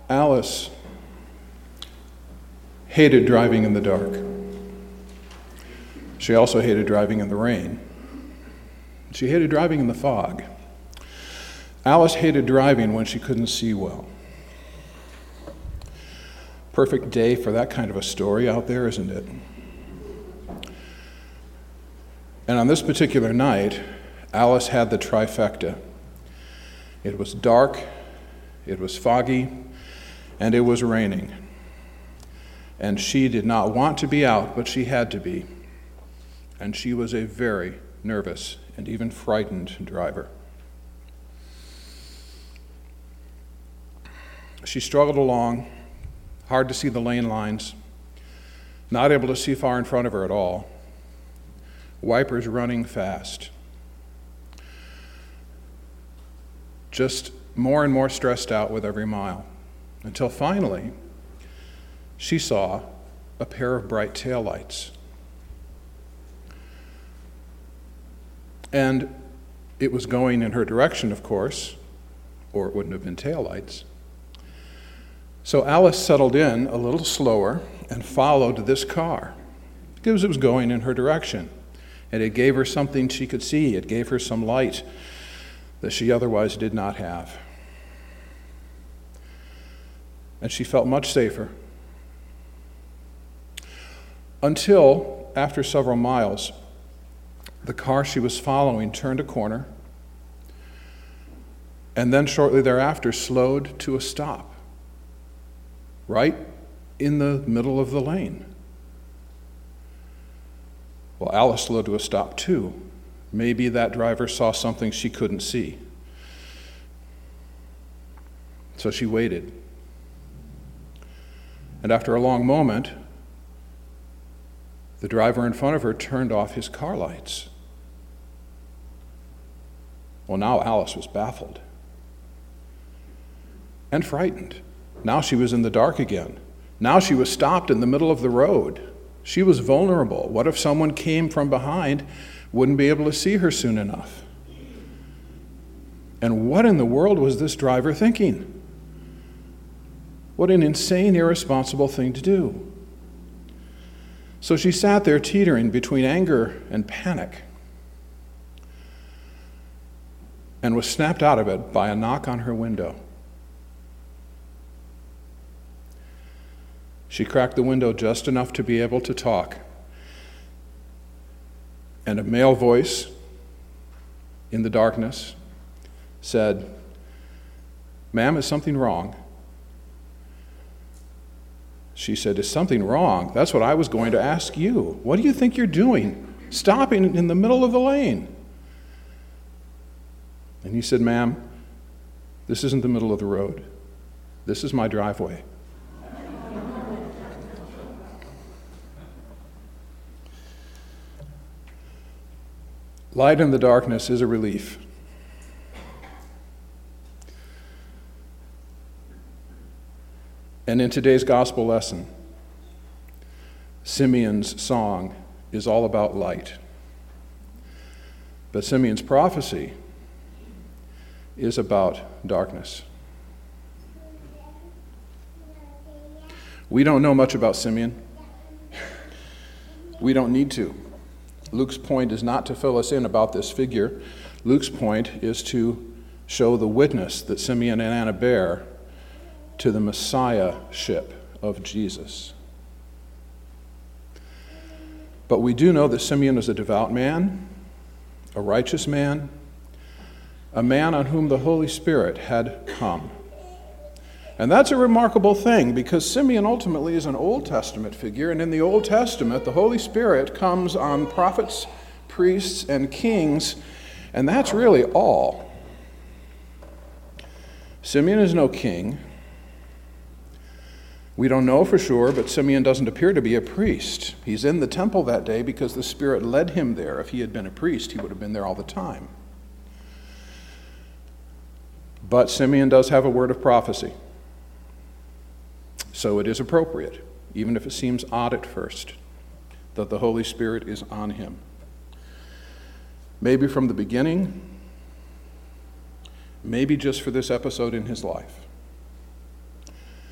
Alice hated driving in the dark. She also hated driving in the rain. She hated driving in the fog. Alice hated driving when she couldn't see well. Perfect day for that kind of a story out there, isn't it? And on this particular night, Alice had the trifecta. It was dark, it was foggy, and it was raining. And she did not want to be out, but she had to be. And she was a very nervous and even frightened driver. She struggled along, hard to see the lane lines, not able to see far in front of her at all, wipers running fast. Just more and more stressed out with every mile, until finally she saw a pair of bright taillights. And it was going in her direction, of course, or it wouldn't have been taillights. So Alice settled in a little slower and followed this car because it was going in her direction. And it gave her something she could see. It gave her some light that she otherwise did not have. And she felt much safer. Until, after several miles, the car she was following turned a corner and then shortly thereafter slowed to a stop, right in the middle of the lane. Well, Alice slowed to a stop too. Maybe that driver saw something she couldn't see. So she waited. And after a long moment, the driver in front of her turned off his car lights. Well, now Alice was baffled and frightened. Now she was in the dark again. Now she was stopped in the middle of the road. She was vulnerable. What if someone came from behind, wouldn't be able to see her soon enough? And what in the world was this driver thinking? What an insane, irresponsible thing to do. So she sat there teetering between anger and panic and was snapped out of it by a knock on her window. She cracked the window just enough to be able to talk. And a male voice in the darkness said, "Ma'am, is something wrong?" She said, "Is something wrong? That's what I was going to ask you. What do you think you're doing, stopping in the middle of the lane?" And he said, "Ma'am, this isn't the middle of the road. This is my driveway." Light in the darkness is a relief. And in today's gospel lesson, Simeon's song is all about light. But Simeon's prophecy is about darkness. We don't know much about Simeon. We don't need to. Luke's point is not to fill us in about this figure. Luke's point is to show the witness that Simeon and Anna bear to the Messiahship of Jesus. But we do know that Simeon is a devout man, a righteous man, a man on whom the Holy Spirit had come. And that's a remarkable thing because Simeon ultimately is an Old Testament figure, and in the Old Testament, the Holy Spirit comes on prophets, priests, and kings, and that's really all. Simeon is no king. We don't know for sure, but Simeon doesn't appear to be a priest. He's in the temple that day because the Spirit led him there. If he had been a priest, he would have been there all the time. But Simeon does have a word of prophecy. So it is appropriate, even if it seems odd at first, that the Holy Spirit is on him. Maybe from the beginning, maybe just for this episode in his life.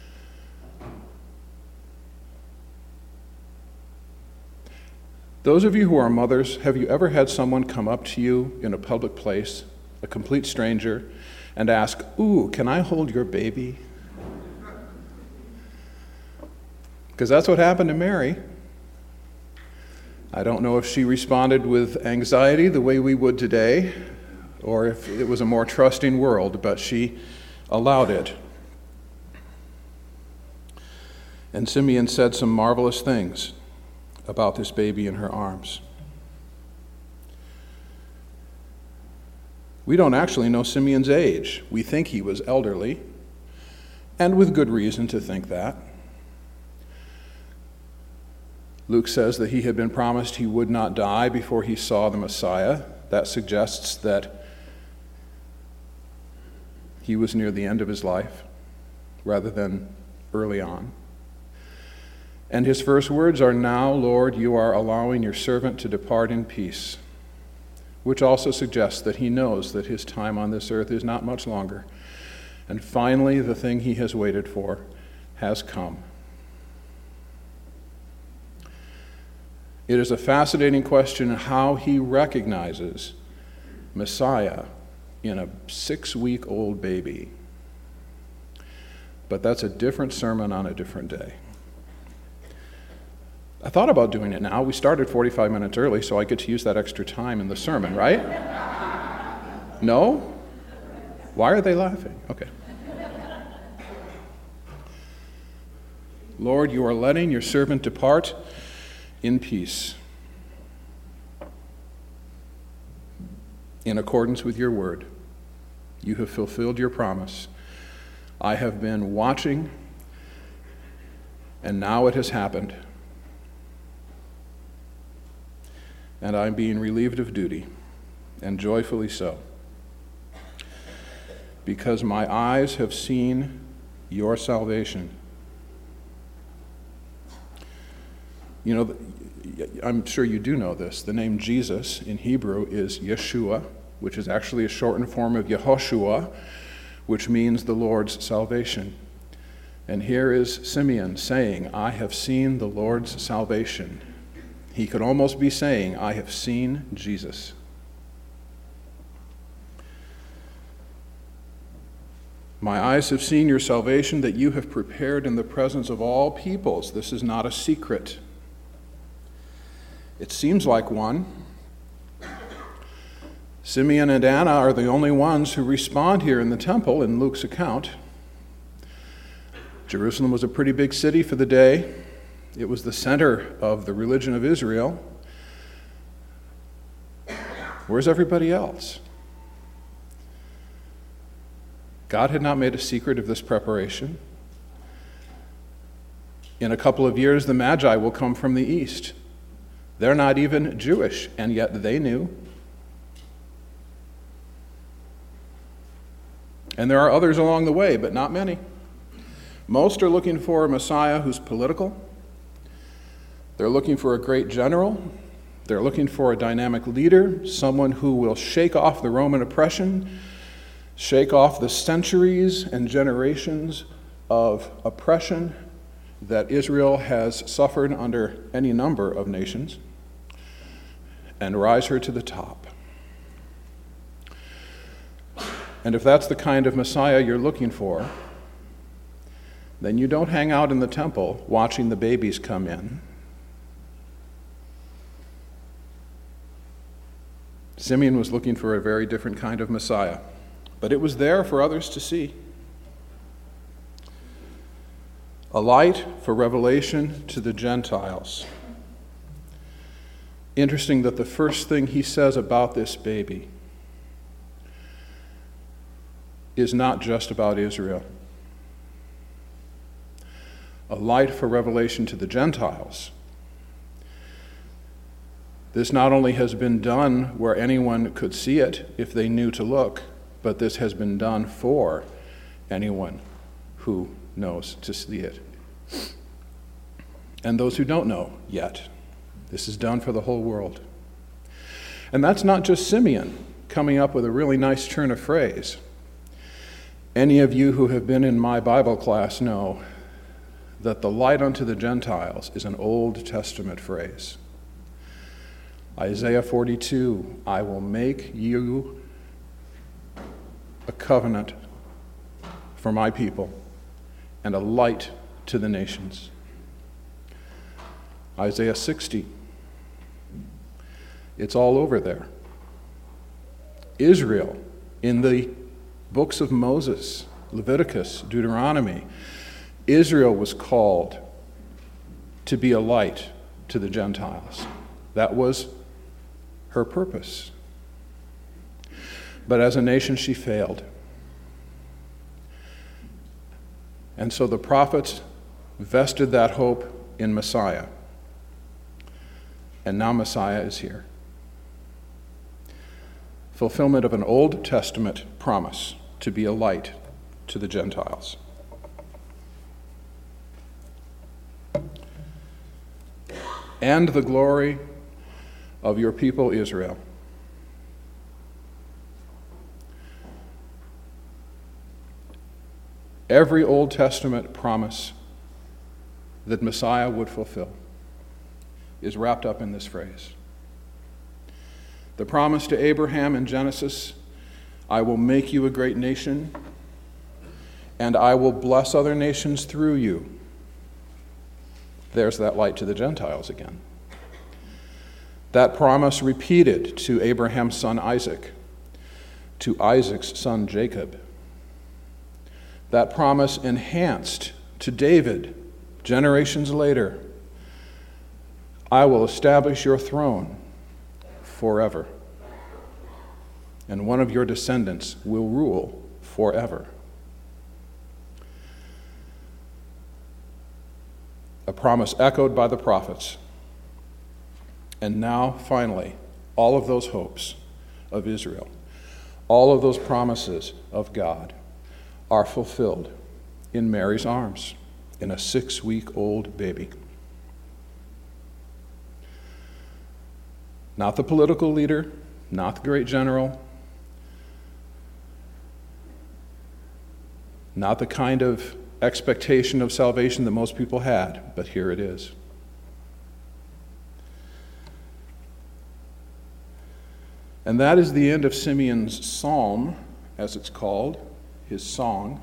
Those of you who are mothers, have you ever had someone come up to you in a public place, a complete stranger, and ask, "Ooh, can I hold your baby?" Because that's what happened to Mary. I don't know if she responded with anxiety the way we would today, or if it was a more trusting world, but she allowed it. And Simeon said some marvelous things about this baby in her arms. We don't actually know Simeon's age. We think he was elderly, and with good reason to think that. Luke says that he had been promised he would not die before he saw the Messiah. That suggests that he was near the end of his life rather than early on. And his first words are, "Now, Lord, you are allowing your servant to depart in peace," which also suggests that he knows that his time on this earth is not much longer. And finally, the thing he has waited for has come. It is a fascinating question how he recognizes Messiah in a 6-week-old baby. But that's a different sermon on a different day. I thought about doing it now. We started 45 minutes early, so I get to use that extra time in the sermon, right? No? Why are they laughing? Okay. Lord, you are letting your servant depart in peace, in accordance with your word. You have fulfilled your promise. I have been watching, and now it has happened. And I'm being relieved of duty, and joyfully so, because my eyes have seen your salvation. You know, I'm sure you do know this. The name Jesus in Hebrew is Yeshua, which is actually a shortened form of Yehoshua, which means the Lord's salvation. And here is Simeon saying, "I have seen the Lord's salvation." He could almost be saying, "I have seen Jesus." My eyes have seen your salvation that you have prepared in the presence of all peoples. This is not a secret. It seems like one. Simeon and Anna are the only ones who respond here in the temple in Luke's account. Jerusalem was a pretty big city for the day. It was the center of the religion of Israel. Where's everybody else? God had not made a secret of this preparation. In a couple of years, the Magi will come from the east. They're not even Jewish, and yet they knew. And there are others along the way, but not many. Most are looking for a Messiah who's political. They're looking for a great general. They're looking for a dynamic leader, someone who will shake off the Roman oppression, shake off the centuries and generations of oppression that Israel has suffered under any number of nations, and rise her to the top. And if that's the kind of Messiah you're looking for, then you don't hang out in the temple watching the babies come in. Simeon was looking for a very different kind of Messiah, but it was there for others to see. A light for revelation to the Gentiles. Interesting that the first thing he says about this baby is not just about Israel. A light for revelation to the Gentiles. This not only has been done where anyone could see it if they knew to look, but this has been done for anyone who knows to see it. And those who don't know yet. This is done for the whole world. And that's not just Simeon coming up with a really nice turn of phrase. Any of you who have been in my Bible class know that the light unto the Gentiles is an Old Testament phrase. Isaiah 42, I will make you a covenant for my people and a light to the nations. Isaiah 60, it's all over there. Israel, in the books of Moses, Leviticus, Deuteronomy, Israel was called to be a light to the Gentiles. That was her purpose. But as a nation, she failed. And so the prophets vested that hope in Messiah. And now Messiah is here. Fulfillment of an Old Testament promise to be a light to the Gentiles. And the glory of your people Israel. Every Old Testament promise that Messiah would fulfill is wrapped up in this phrase. The promise to Abraham in Genesis, I will make you a great nation, and I will bless other nations through you. There's that light to the Gentiles again. That promise repeated to Abraham's son Isaac, to Isaac's son Jacob. That promise enhanced to David generations later. I will establish your throne forever, and one of your descendants will rule forever. A promise echoed by the prophets. And now, finally, all of those hopes of Israel, all of those promises of God are fulfilled in Mary's arms, in a 6-week-old baby. Not the political leader, not the great general, not the kind of expectation of salvation that most people had, but here it is. And that is the end of Simeon's psalm, as it's called, his song.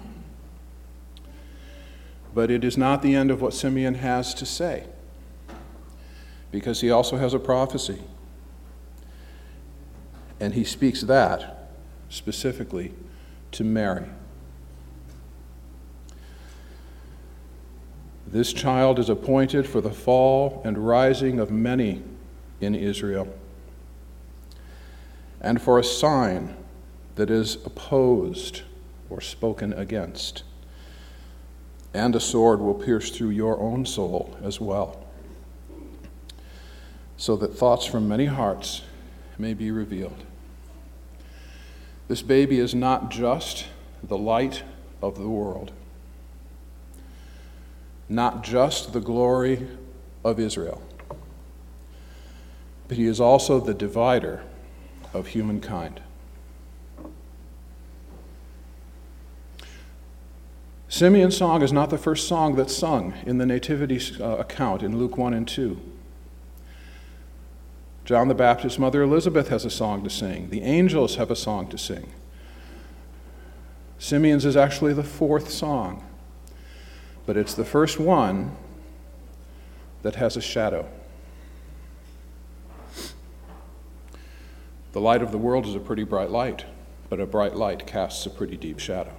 But it is not the end of what Simeon has to say, because he also has a prophecy. And he speaks that specifically to Mary. This child is appointed for the fall and rising of many in Israel, and for a sign that is opposed or spoken against. And a sword will pierce through your own soul as well, so that thoughts from many hearts may be revealed. This baby is not just the light of the world, not just the glory of Israel, but he is also the divider of humankind. Simeon's song is not the first song that's sung in the Nativity account in Luke 1 and 2. John the Baptist's mother Elizabeth has a song to sing. The angels have a song to sing. Simeon's is actually the fourth song, but it's the first one that has a shadow. The light of the world is a pretty bright light, but a bright light casts a pretty deep shadow.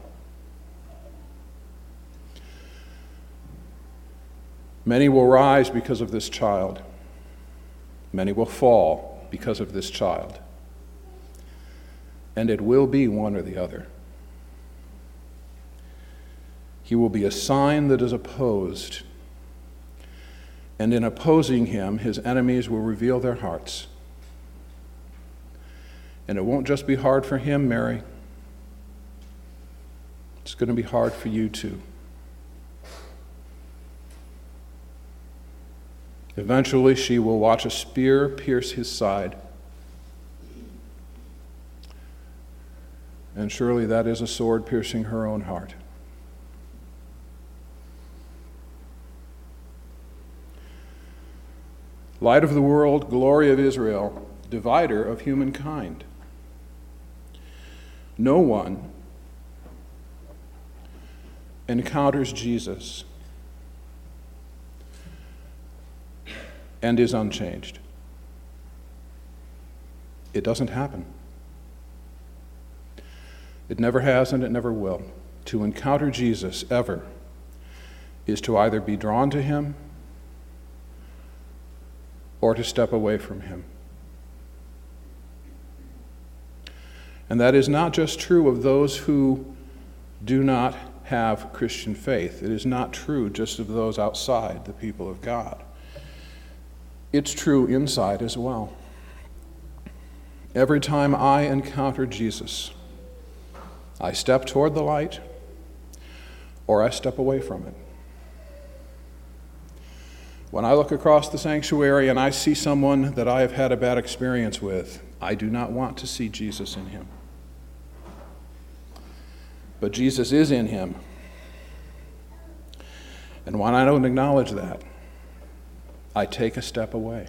Many will rise because of this child. Many will fall because of this child. And it will be one or the other. He will be a sign that is opposed. And in opposing him, his enemies will reveal their hearts. And it won't just be hard for him, Mary. It's going to be hard for you too. Eventually, she will watch a spear pierce his side. And surely that is a sword piercing her own heart. light of the world, glory of Israel, divider of humankind. No one encounters Jesus and is unchanged. It doesn't happen. It never has and it never will. To encounter Jesus ever is to either be drawn to him or to step away from him. And that is not just true of those who do not have Christian faith. It is not true just of those outside the people of God. It's true inside as well. Every time I encounter Jesus, I step toward the light or I step away from it. When I look across the sanctuary and I see someone that I have had a bad experience with, I do not want to see Jesus in him. But Jesus is in him. And when I don't acknowledge that, I take a step away.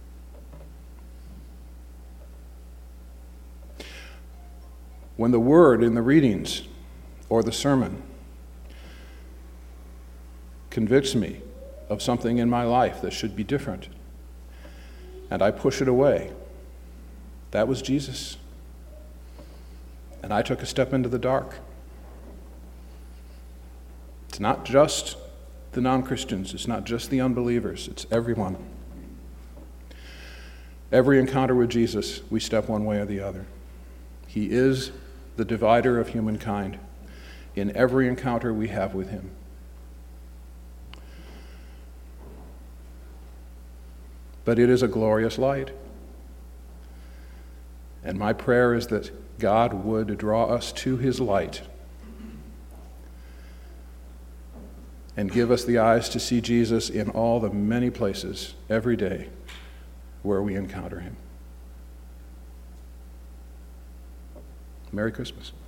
When the word in the readings or the sermon convicts me of something in my life that should be different, and I push it away, that was Jesus. And I took a step into the dark. It's not just the non-Christians, it's not just the unbelievers, it's everyone. Every encounter with Jesus, we step one way or the other. He is the divider of humankind in every encounter we have with him. But it is a glorious light. And my prayer is that God would draw us to his light and give us the eyes to see Jesus in all the many places every day where we encounter him. Merry Christmas.